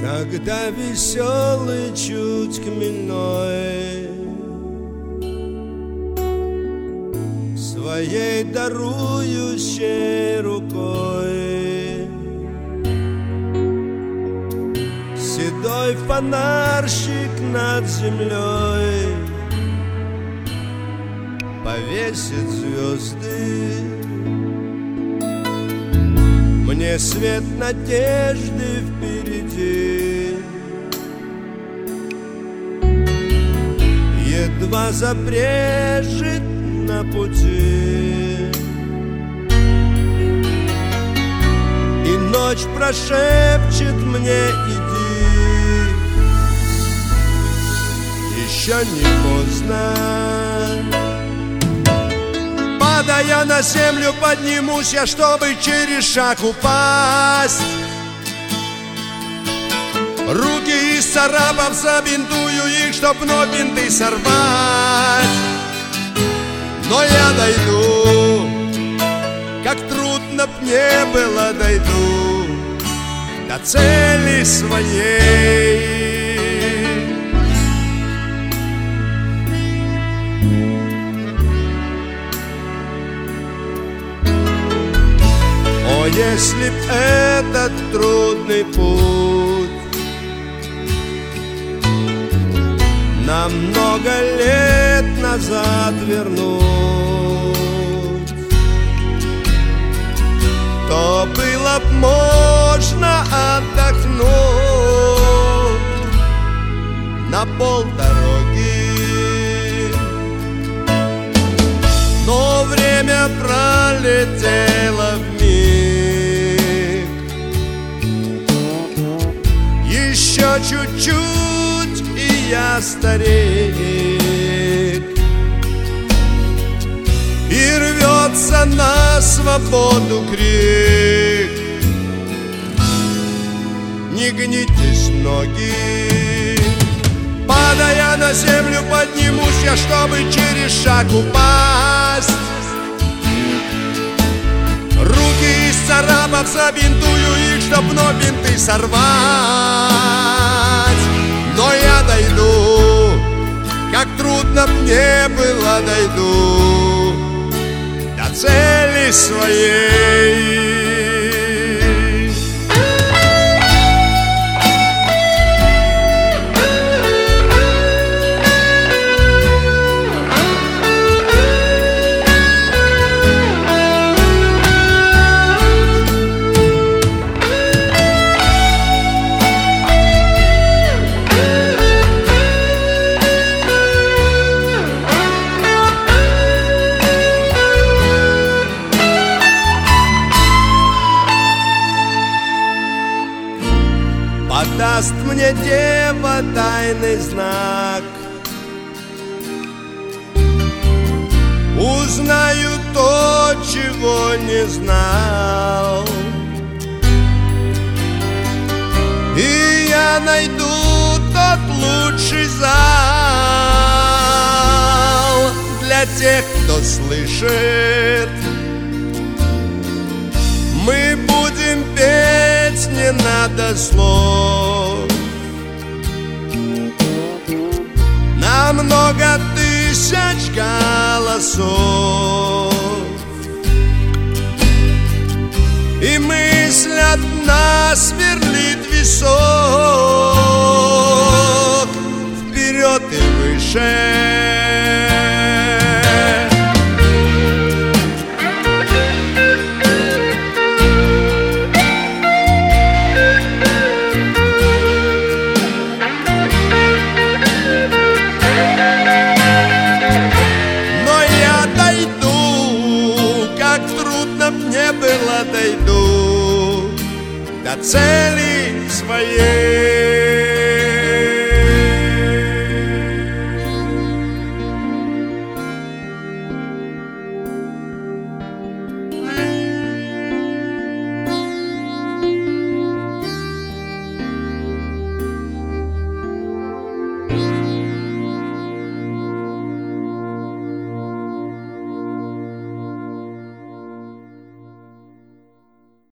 когда веселый, чуть хмельной, своей дарующей рукой седой фонарщик над землей повесит звезды. Мне свет надежды впереди едва забрежет на пути, и ночь прошепчет мне: иди, еще не поздно. Падая на землю, поднимусь я, чтобы через шаг упасть. Руки из царапов забинтую их, чтоб вновь бинты сорвать. Но я дойду, как трудно б не было, дойду до цели своей. О, если б этот трудный путь на много лет назад вернуть, то было б можно отдохнуть на полдороги. Но время пролетело вмиг, еще чуть-чуть, и я старик, и рвется на свободу крик. Не гнитесь, ноги. Падая на землю, поднимусь я, чтобы через шаг упасть. Руки из царапов забинтую их, чтоб вновь бинты сорвать. Но я дойду, как трудно мне было, дойду до цели своей. Подаст мне дева тайный знак, узнаю то, чего не знал, и я найду тот лучший зал для тех, кто слышит. Мы будем петь, не надо слов, на много тысяч голосов, и мысль от нас сверлит висок вперед и выше. Дойду до цели своей.